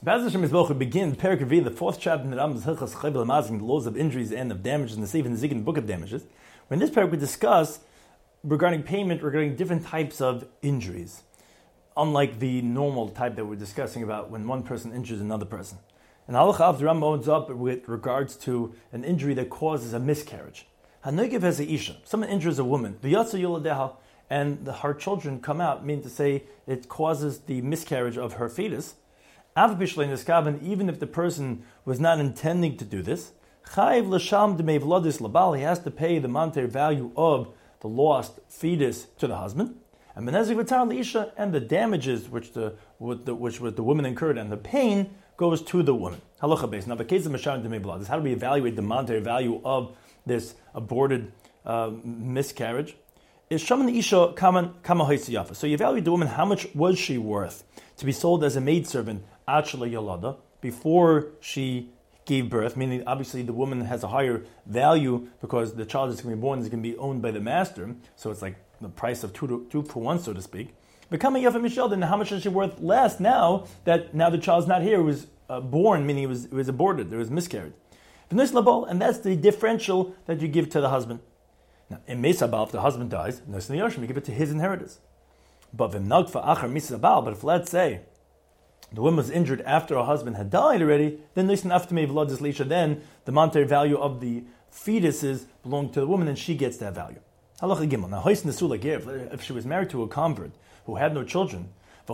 B'ez Hashem Yisboch, we begin Perek Revi, the fourth chapter in the Rambam's Hilchos Chayvel Hamazon, the laws of injuries and of damages, and the Seif and the Zik in the Book of Damages. Where in this Perek we discuss regarding payment, regarding different types of injuries, unlike the normal type that we're discussing about when one person injures another person. And Halacha Av, the Rambam owns up with regards to an injury that causes a miscarriage. Hanoigev has a isha. Someone injures a woman, the Yatsa Yoladeha, and her children come out, meaning to say it causes the miscarriage of her fetus. Even if the person was not intending to do this, he has to pay the monetary value of the lost fetus to the husband, and the damages which the woman incurred and the pain goes to the woman. Halacha base. Now, the case of Mashar Demei Blood is how do we evaluate the monetary value of this aborted miscarriage? Is Shaman Isha Kama Yafa. So you evaluate the woman, how much was she worth to be sold as a maidservant, Achla Yolada, before she gave birth, meaning obviously the woman has a higher value because the child that's going to be born is going to be owned by the master, so it's like the price of two for one, so to speak. Becoming Yafa Michel, then how much is she worth less now that the child's not here, it was born, meaning it was aborted, it was miscarried. And that's the differential that you give to the husband. Now, in Mesabal, if the husband dies, you give it to his inheritors. But if let's say the woman was injured after her husband had died already, then the monetary value of the fetuses belong to the woman and she gets that value. Halacha Gimel. Now, if she was married to a convert who had no children,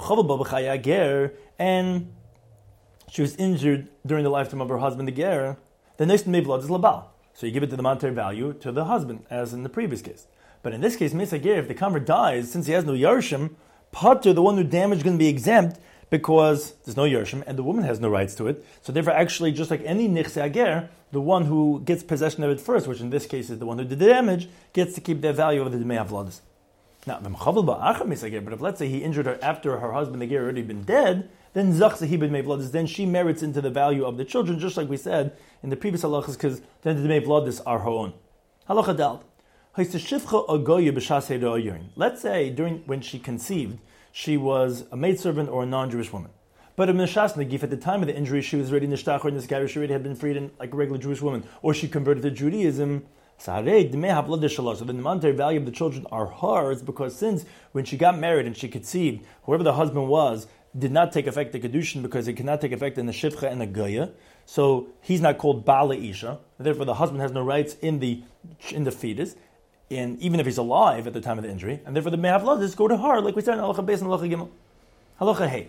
and she was injured during the lifetime of her husband, the ger, then is labal. So you give it to the monetary value to the husband, as in the previous case. But in this case, if the convert dies, since he has no yarshim, Pater, the one who damaged, is going to be exempt because there's no yarshim and the woman has no rights to it. So therefore, actually, just like any nichse ager, the one who gets possession of it first, which in this case is the one who did the damage, gets to keep their value of the Dmei Havladas. Now, but if let's say he injured her after her husband, the ger, already been dead, then then she merits into the value of the children, just like we said in the previous halachas, because then the Dmei Havladas are her own. Halacha Dal. Let's say when she conceived, she was a maidservant or a non-Jewish woman. But a Meshas Nagif, at the time of the injury, she was already nishtach or nisgarish, she already had been freed in, like a regular Jewish woman, or she converted to Judaism. So then the monetary value of the children are hers, because since when she got married and she conceived, whoever the husband was did not take effect the kedushin, because it cannot take effect in the shivcha and the goya. So he's not called Bala Isha. Therefore, the husband has no rights in the fetus, and even if he's alive at the time of the injury, and therefore the Dmei Havladas go to her, like we said in Halacha Beis and Halacha Gimel. Halacha Hey.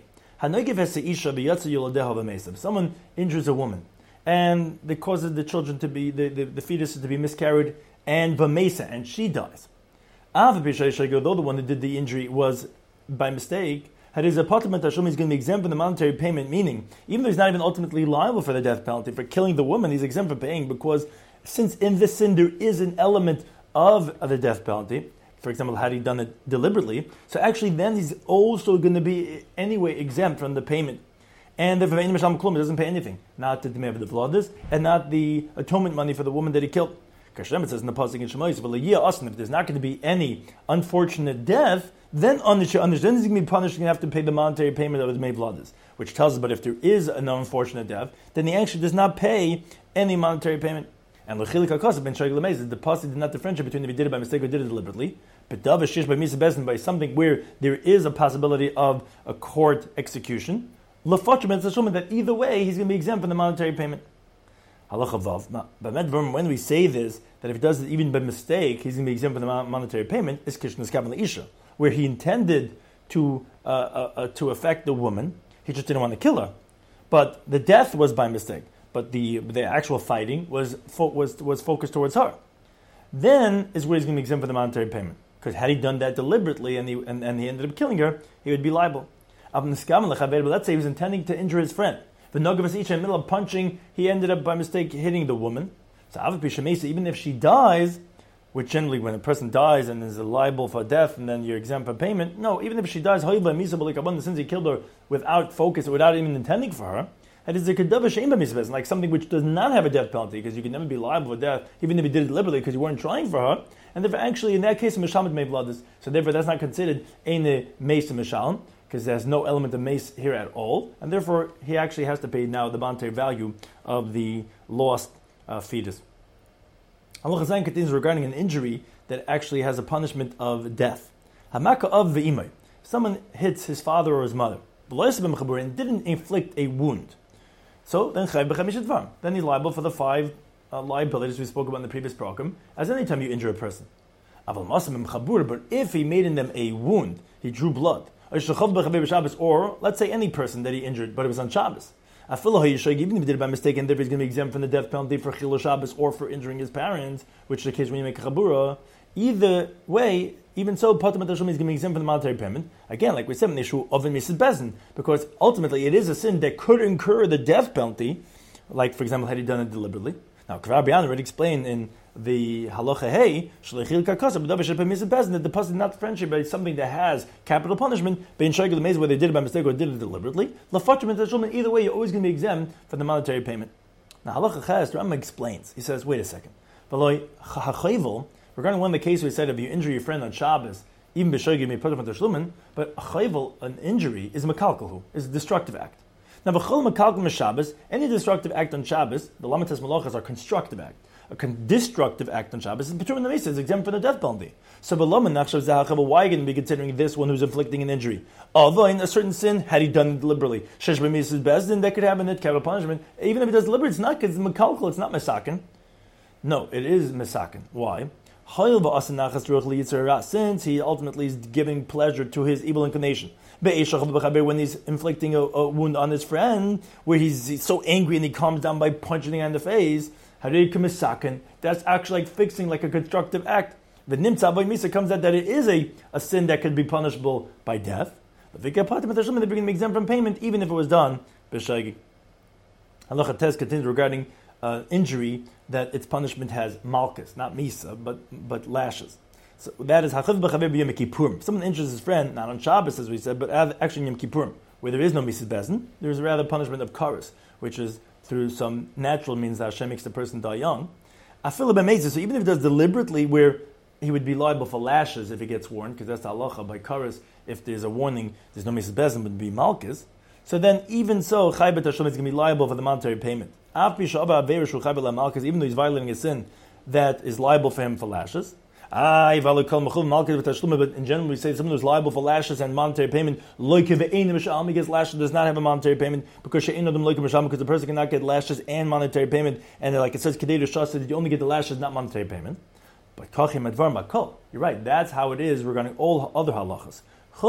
Someone injures a woman, and it causes the children to be, the fetuses to be miscarried, and v'mesa, and she dies. Though the one who did the injury was by mistake, had his apartment Hashem, he's going to be exempt from the monetary payment, meaning, even though he's not even ultimately liable for the death penalty, for killing the woman, he's exempt from paying, because since in this sin there is an element of the death penalty, for example, had he done it deliberately, so actually then he's also going to be anyway exempt from the payment. And therefore, he doesn't pay anything, not the Dmei Havladas, and not the atonement money for the woman that he killed. It says in the pasuk in Shemais, if there's not going to be any unfortunate death, then he's going to be punished and have to pay the monetary payment of his Dmei Havladas, which tells us, but if there is an unfortunate death, then he actually does not pay any monetary payment. And the pasuk did not differentiate between if he did it by mistake or did it deliberately. But by something where there is a possibility of a court execution, that either way he's going to be exempt from the monetary payment. When we say this, that if he does it even by mistake, he's going to be exempt from the monetary payment, is Kishnas Kavan Isha, where he intended to affect the woman, he just didn't want to kill her. But the death was by mistake. But the actual fighting was focused towards her. Then is where he's going to be exempt from the monetary payment. Because had he done that deliberately and he ended up killing her, he would be liable. But let's say he was intending to injure his friend. The Nogavas Isha, in the middle of punching, he ended up by mistake hitting the woman. So even if she dies, which generally when a person dies and is liable for death and then you're exempt from payment, no, even if she dies, since he killed her without focus, without even intending for her, that is like something which does not have a death penalty, because you can never be liable for death, even if you did it deliberately, because you weren't trying for her. And therefore, actually, in that case, Mishamet Dmei Havladas. So therefore, that's not considered Eine Meisa Mishalem, because there's no element of mace here at all, and therefore he actually has to pay now the monetary value of the lost fetus. Halacha Zayin continues regarding an injury that actually has a punishment of death. Hamaka of ve'imay. Someone hits his father or his mother, and didn't inflict a wound. So then then he's liable for the 5 liabilities we spoke about in the previous program, as any time you injure a person. But if he made in them a wound, he drew blood, or let's say any person that he injured, but it was on Shabbos. Even if he did it by mistake, and therefore he's going to be exempt from the death penalty for Chilul Shabbos or for injuring his parents, which is the case when you make a chabura. Either way, even so, Patam is going to be exempt from the monetary payment. Again, like we said, in the issue of Mrs. Bezin, because ultimately it is a sin that could incur the death penalty, like, for example, had he done it deliberately. Now, Kvar Bian already explained in the Halacha Hey, that the person is not friendship, but it's something that has capital punishment, whether they did it by mistake or did it deliberately. Either way, you're always going to be exempt from the monetary payment. Now, Halacha Ches, the Rambam explains. He says, wait a second. Regarding one of the cases we said, if you injure your friend on Shabbos, even b'shoigig may put him under shlumen, but a chayvel, an injury, is a mekalkalhu, is a destructive act. Now, b'chol mekalkal Shabbos, any destructive act on Shabbos, the lamites malachas are constructive act. A destructive act on Shabbos is between the Mesa, is exempt from the death penalty. So, why are you going to be considering this one who's inflicting an injury? Although in a certain sin, had he done it deliberately, shesh b'misas bezdin, that could have a net capital punishment. Even if he does deliberately, it's not because it's mekalkal, it's not mesakin. No, it is mesakin. Why? Since he ultimately is giving pleasure to his evil inclination. When he's inflicting a wound on his friend, where he's so angry and he calms down by punching him in the face, that's actually like fixing, like a constructive act. The Nimtza by Misa comes out that it is a sin that could be punishable by death. They're going to be exempt from payment even if it was done. Halacha Tes continues regarding injury that its punishment has malchus, not misa, but lashes. So that is hachav b'chaver b'yom kippurim. Someone injures his friend, not on Shabbos as we said, but actually in Yom Kippurim, where there is no misas bezin, there is rather punishment of karas, which is through some natural means that Hashem makes the person die young. Afilu b'meizah, so even if he does deliberately, where he would be liable for lashes if he gets warned, because that's the halacha by karas. If there's a warning, there's no misas bezin, but be malchus. So then, even so, Chai Bet Hashem is going to be liable for the monetary payment. Even though he's violating a sin that is liable for him for lashes. But in general, we say someone who's liable for lashes and monetary payment, he gets lashes, does not have a monetary payment, because the person cannot get lashes and monetary payment. And like it says, that you only get the lashes, not monetary payment. But you're right, that's how it is regarding all other halachas.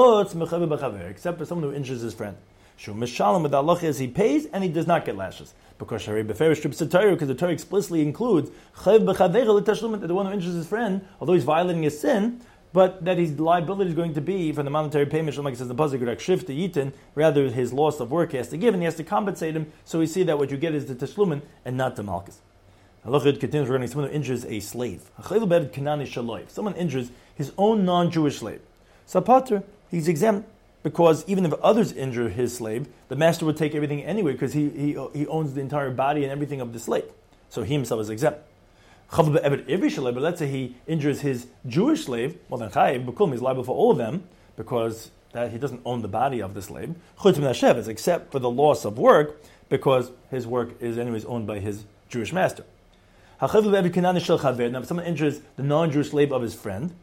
Except for someone who injures his friend. Mishalom with the halacha is he pays and he does not get lashes. Because the Torah explicitly includes that the one who injures his friend, although he's violating his sin, but that his liability is going to be for the monetary payment, like it says in the pasuk, shift to yitin, rather his loss of work he has to give, and he has to compensate him, so we see that what you get is the tashlumin and not the malchus. Halacha continues regarding someone who injures a slave. Someone injures his own non-Jewish slave. Sapater, he's exempt, because even if others injure his slave, the master would take everything anyway, because he owns the entire body and everything of the slave. So he himself is exempt. But let's say he injures his Jewish slave, well then Chayiv B'kum is liable for all of them, because that he doesn't own the body of the slave, except for the loss of work, because his work is anyways owned by his Jewish master. Now if someone injures the non-Jewish slave of his friend,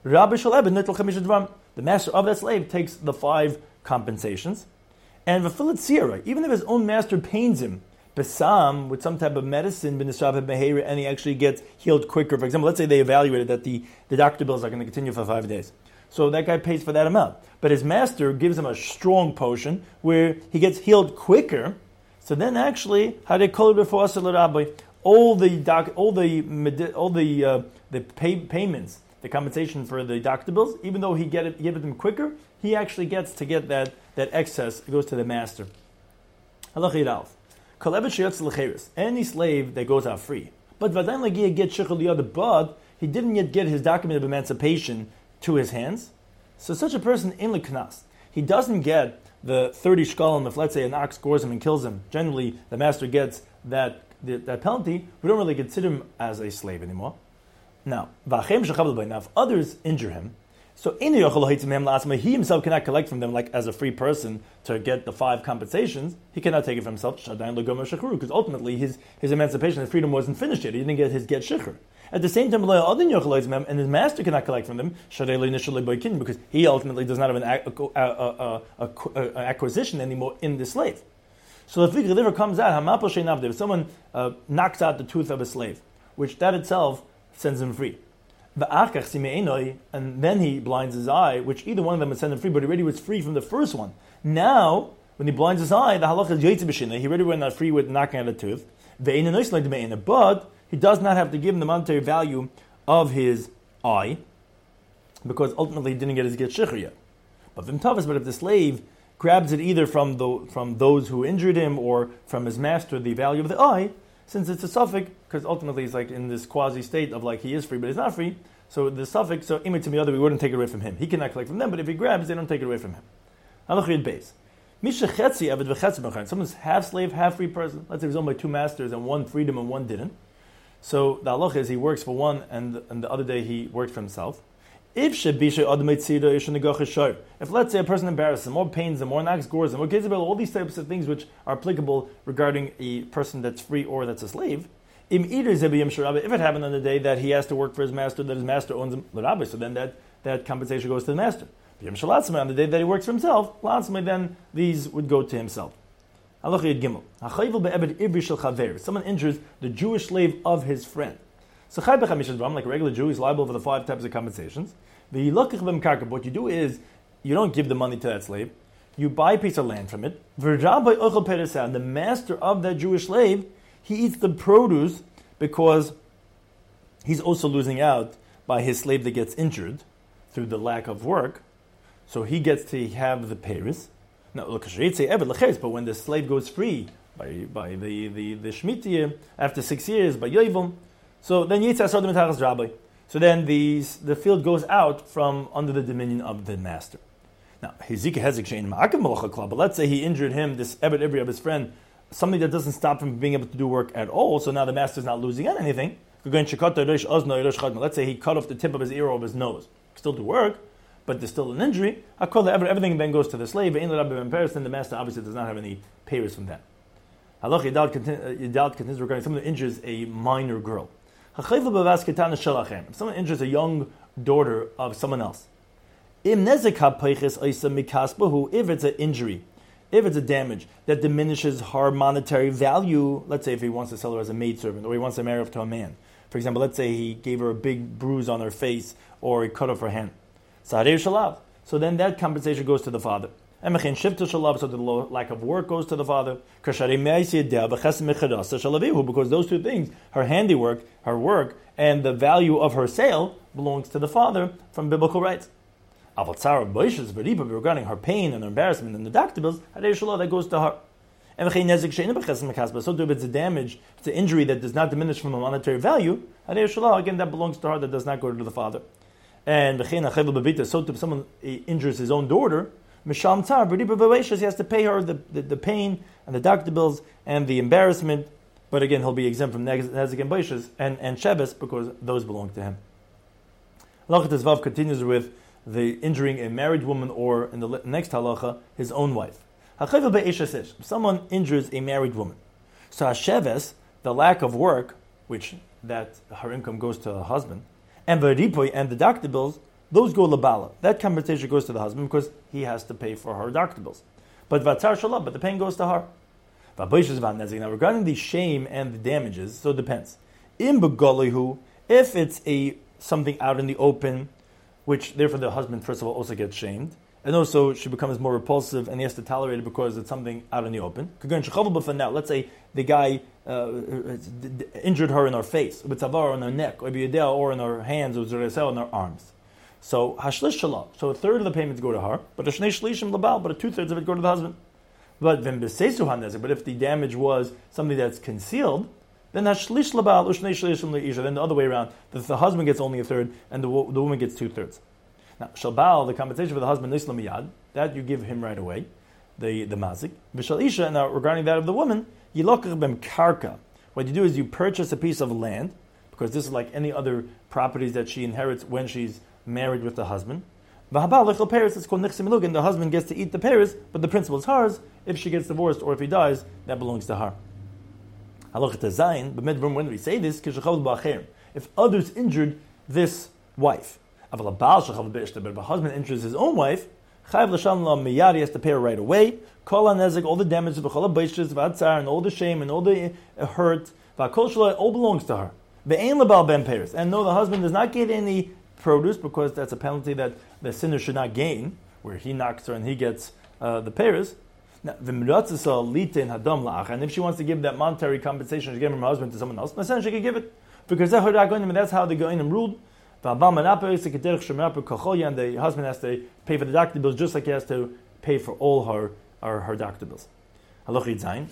the master of that slave takes the 5 compensations, and even if his own master pains him, besam, with some type of medicine, and he actually gets healed quicker. For example, let's say they evaluated that the doctor bills are going to continue for 5 days. So that guy pays for that amount. But his master gives him a strong potion where he gets healed quicker. So then actually, how they call it before all the payments, the compensation for the doctor bills, even though he give it them quicker, he actually gets to get that excess. It goes to the master. Any slave that goes out free, but he didn't yet get his document of emancipation to his hands. So such a person in leknas, he doesn't get the 30 shkalim if, let's say, an ox gores him and kills him. Generally, the master gets that penalty. We don't really consider him as a slave anymore. Now, if others injure him, So he himself cannot collect from them like as a free person to get the 5 compensations. He cannot take it for himself because ultimately his emancipation, his freedom wasn't finished yet. He didn't get his get shikhr. At the same time, and his master cannot collect from them because he ultimately does not have an acquisition anymore in the slave. So if the liver comes out, if someone knocks out the tooth of a slave, which that itself sends him free, and then he blinds his eye, which either one of them would send him free, but he already was free from the first one. Now, when he blinds his eye, the halacha is yaitz b'shinah. He already went not free with knocking out a tooth. But he does not have to give him the monetary value of his eye, because ultimately he didn't get his get shikhr yet. But if the slave grabs it either from those who injured him or from his master, the value of the eye, since it's a suffix, because ultimately he's like in this quasi state of like he is free but he's not free, so the suffix, so imit to the other, we wouldn't take it away from him. He cannot collect from them, but if he grabs, they don't take it away from him. Halachid base. Someone's half slave, half free person. Let's say he's owned by 2 masters and one freedom and one didn't. So the halach is he works for one and the other day he worked for himself. If let's say a person embarrasses him, or pains him, or knocks, gores him, or gives him all these types of things which are applicable regarding a person that's free or that's a slave, if it happened on the day that he has to work for his master, that his master owns him, so then that compensation goes to the master. On the day that he works for himself, then these would go to himself. Someone injures the Jewish slave of his friend. So like a regular Jew, he's liable for the 5 types of compensations. What you do is, you don't give the money to that slave, you buy a piece of land from it, and the master of that Jewish slave, he eats the produce because he's also losing out by his slave that gets injured through the lack of work, so he gets to have the peiros. Now, but when the slave goes free by the Shemitah after 6 years, by Yovel, so then so then the field goes out from under the dominion of the master. Now, but let's say he injured him, this Ebed Ivri of his friend, something that doesn't stop him from being able to do work at all, so now the master's not losing on anything. Let's say he cut off the tip of his ear or of his nose. Still do work, but there's still an injury. Everything then goes to the slave, and the master obviously does not have any payers from that. Halach Yidal continues regarding someone that injures a minor girl. If someone injures a young daughter of someone else, if it's an injury, if it's a damage that diminishes her monetary value, let's say if he wants to sell her as a maidservant, or he wants to marry her to a man. For example, let's say he gave her a big bruise on her face, or he cut off her hand. So then that compensation goes to the father. So the lack of work goes to the father. Because those 2 things, her handiwork, her work, and the value of her sale belongs to the father from biblical rights. Regarding her pain and her embarrassment and the deductibles, that goes to her. So if it's a damage, it's an injury that does not diminish from a monetary value, again that belongs to her, that does not go to the father. And so if someone injures his own daughter, he has to pay her the pain and the deductibles and the embarrassment, but again he'll be exempt from Nezek and Boishes and Sheves because those belong to him. Halachat Vav continues with the injuring a married woman, or in the next halacha, his own wife. If someone injures a married woman, so Hasheves, the lack of work, which that her income goes to her husband, and the ripoy and the deductibles, those go labala. That compensation goes to the husband because he has to pay for her deductibles. But vatzar shalab, but the pain goes to her. Now regarding the shame and the damages, so it depends. If it's something out in the open, which therefore the husband first of all also gets shamed, and also she becomes more repulsive and he has to tolerate it because it's something out in the open. Now, let's say the guy injured her in her face, with tavar on her neck, or in her hands, or in her arms. So hashlish shalom. So a third of the payments go to her, but a shnei shlishim labal, but 2/3 of it go to the husband. But if the damage was something that's concealed, then hashlish labal u'shnei shlishim leisha. Then the other way around, the husband gets only a third and the woman gets 2/3. Now shalbal, the compensation for the husband nisla miyad, that you give him right away, the mazik. V'shal isha. Now regarding that of the woman, yilokach bem karka. What you do is you purchase a piece of land, because this is like any other properties that she inherits when she's married with the husband. V'habal lechel peres, it's called nichsim milugin. The husband gets to eat the peres, but the principal is hers. If she gets divorced or if he dies, that belongs to her. Halachah Zayin, b'midrum, when we say this, if others injured this wife, but if a husband injures his own wife, he has to pay her right away. All the damage, and all the shame, and all the hurt, all belongs to her. And no, the husband does not get any produce, because that's a penalty that the sinner should not gain, where he knocks her and he gets the payers. Now, and if she wants to give that monetary compensation she gave from her husband to someone else, she can give it. Because that's how the Goinim ruled. And the husband has to pay for the doctor bills just like he has to pay for all her doctor bills. And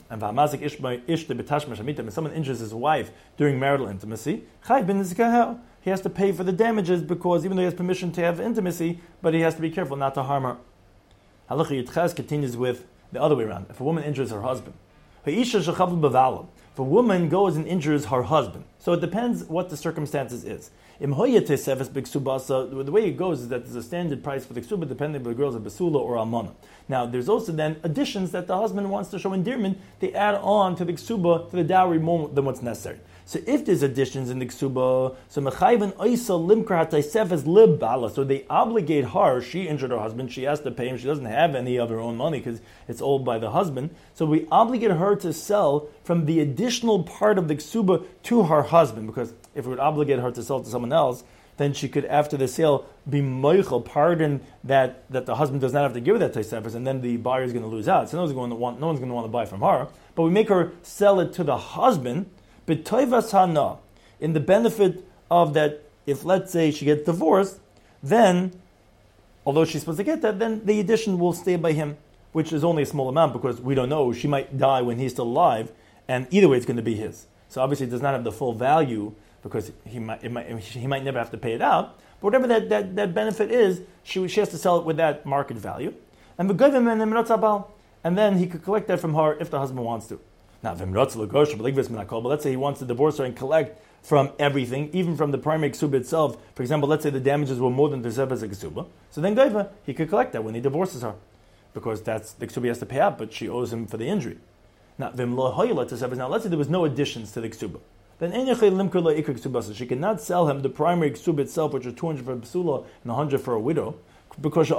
if someone injures his wife during marital intimacy, he has to pay for the damages, because even though he has permission to have intimacy, but he has to be careful not to harm her. Halacha Yitchaz continues with the other way around. If a woman injures her husband, if a woman goes and injures her husband, so it depends what the circumstances is. The way it goes is that there's a standard price for the ksuba depending if the girl's a basula or almana. Now, there's also then additions that the husband wants to show endearment. They add on to the ksuba, to the dowry, more than what's necessary. So if there's additions in the ksuba, so mechayven oisa limkar hataysefes libala, so they obligate her. She injured her husband. She has to pay him. She doesn't have any of her own money because it's owned by the husband. So we obligate her to sell from the additional part of the ksuba to her husband, because if we would obligate her to sell to someone else, then she could, after the sale, be moichel, pardon that the husband does not have to give her that taisefes, and then the buyer is going to lose out. So no one's going to want to buy from her. But we make her sell it to the husband, b'toivas hana, in the benefit of that. If, let's say, she gets divorced, then, although she's supposed to get that, then the addition will stay by him, which is only a small amount, because we don't know. She might die when he's still alive, and either way it's going to be his. So obviously it does not have the full value, because he might never have to pay it out. But whatever that benefit is, she has to sell it with that market value. And then he could collect that from her if the husband wants to. Now, but let's say he wants to divorce her and collect from everything, even from the primary ksuba itself. For example, let's say the damages were more than the zevas ksuba. So then he could collect that when he divorces her, because that's the ksuba he has to pay out, but she owes him for the injury. Now, let's say there was no additions to the ksuba. Then she cannot sell him the primary ksuba itself, which is 200 for a basula and 100 for a widow, because a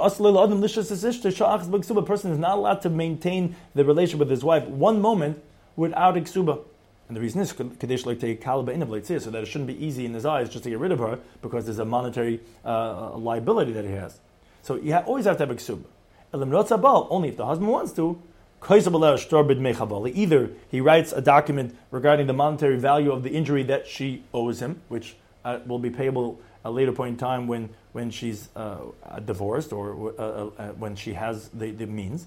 person is not allowed to maintain the relationship with his wife one moment without a ksuba. And the reason is so that it shouldn't be easy in his eyes just to get rid of her, because there's a monetary liability that he has. So you always have to have a ksuba. Only if the husband wants to. Either he writes a document regarding the monetary value of the injury that she owes him, which will be payable at a later point in time when she's divorced, or when she has the means.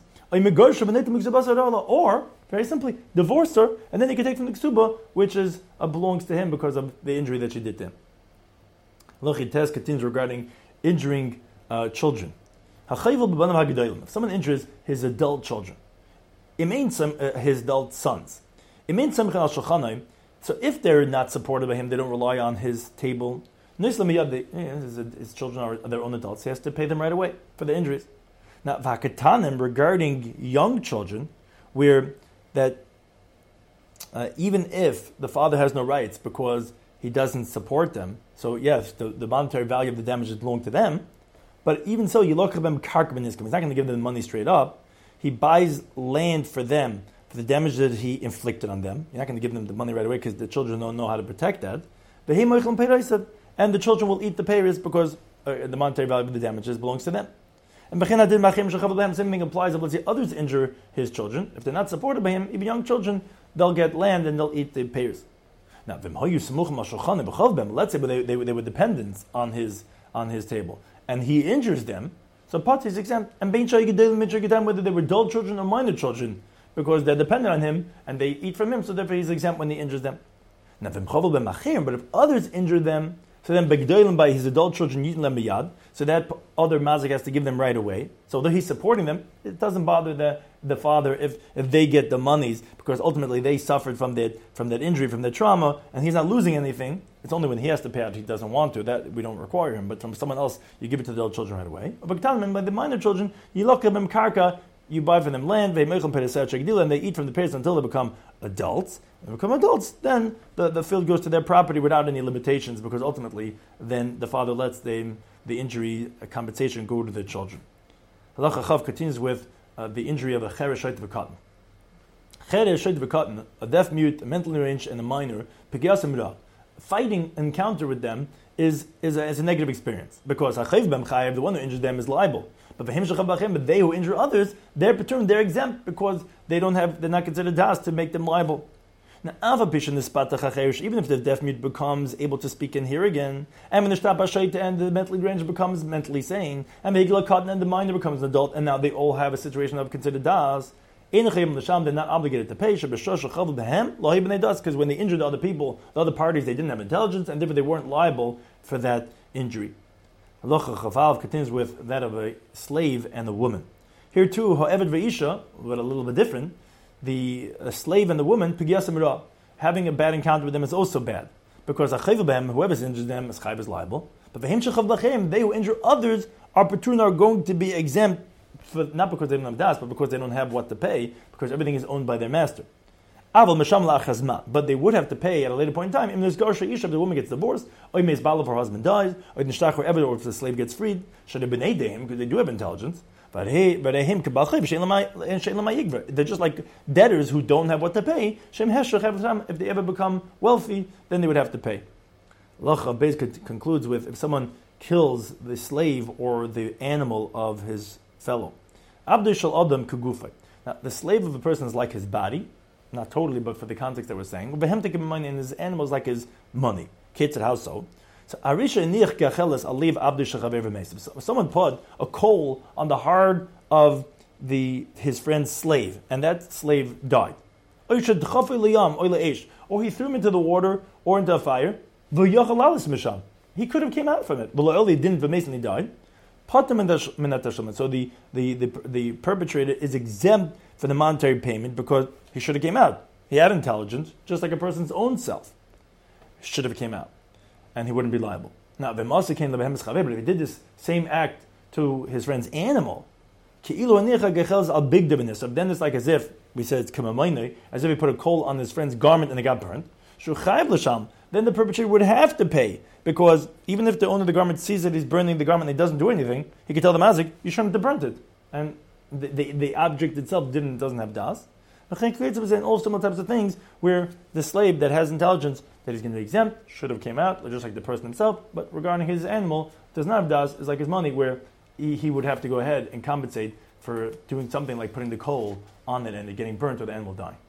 Or, very simply, divorce her, and then he can take from the ksuba, which belongs to him because of the injury that she did to him. Lochites continues regarding injuring children. If someone injures his adult children, it means his adult sons. It means so if they're not supported by him, they don't rely on his table. His children are their own adults. He has to pay them right away for the injuries. Now, vakatanim, regarding young children, where that even if the father has no rights because he doesn't support them, so yes, the monetary value of the damages belong to them, but even so, he's not going to give them the money straight up. He buys land for them, for the damage that he inflicted on them. You're not going to give them the money right away because the children don't know how to protect that. And the children will eat the payers because the monetary value of the damages belongs to them. And the same thing applies if, let's say, others injure his children. If they're not supported by him, even young children, they'll get land and they'll eat the payers. Now, let's say they were dependents on his table, and he injures them, so Pati is exempt. And whether they were dull children or minor children, because they're dependent on him and they eat from him, so therefore he's exempt when he injures them. Now, but if others injure them, So then Begdolim by his adult children Yitin Lem Biyad, so that other mazik has to give them right away. So though he's supporting them, it doesn't bother the father if they get the monies, because ultimately they suffered from that injury, from the trauma, and he's not losing anything. It's only when he has to pay out he doesn't want to. That we don't require him. But from someone else, you give it to the adult children right away. But by the minor children, you look at them karka, you buy for them land, and they eat from the parents until they become adults. When they become adults, then the field goes to their property without any limitations, because ultimately then the father lets the injury compensation go to the children. Halacha Chav continues with the injury of a cheresh shayt v'katan. Cheresh shayt v'katan, a deaf mute, a mentally deranged, and a minor, pekiyas emra. Fighting encounter with them is a negative experience, because hachayiv b'em chayiv, the one who injured them, is liable. But they who injure others, they're perturbed, they're exempt, because they're not considered das to make them liable. Now, even if the deaf mute becomes able to speak and hear again, and the mentally deranged becomes mentally sane, and the minor becomes an adult, and now they all have a situation of considered das, they're not obligated to pay, because when they injured the other people, the other parties, they didn't have intelligence, and therefore they weren't liable for that injury. Halacha Chavav continues with that of a slave and a woman. Here too, ha'eved ve'isha, but a little bit different. The slave and the woman, pigiyas emira, having a bad encounter with them is also bad, because whoever's injured them, is liable. But they who injure others are going to be exempt, not because they don't have das, but because they don't have what to pay, because everything is owned by their master. But they would have to pay at a later point in time. If the woman gets divorced, or if her husband dies, or if the slave gets freed, because they do have intelligence. They're just like debtors who don't have what to pay. If they ever become wealthy, then they would have to pay. Lacha Beis concludes with, if someone kills the slave or the animal of his fellow. Now, the slave of a person is like his body, not totally, but for the context that we're saying. And his animal is like his money. How so? So someone put a coal on the heart of his friend's slave, and that slave died. Or he threw him into the water or into a fire. He could have came out from it. He didn't, but Mason, he died. So the perpetrator is exempt for the monetary payment because he should have came out. He had intelligence, just like a person's own self. He should have came out, and he wouldn't be liable. Now, if he did this same act to his friend's animal, so then it's like as if, we said it's kamamayne, as if he put a coal on his friend's garment and it got burned. Then the perpetrator would have to pay, because even if the owner of the garment sees that he's burning the garment and he doesn't do anything, he could tell the mazik, you shouldn't have burnt it. And the object itself doesn't have das. And all similar types of things where the slave that has intelligence that he's going to be exempt should have came out, just like the person himself, but regarding his animal does not have das, is like his money, where he would have to go ahead and compensate for doing something like putting the coal on it and it getting burnt or the animal dying.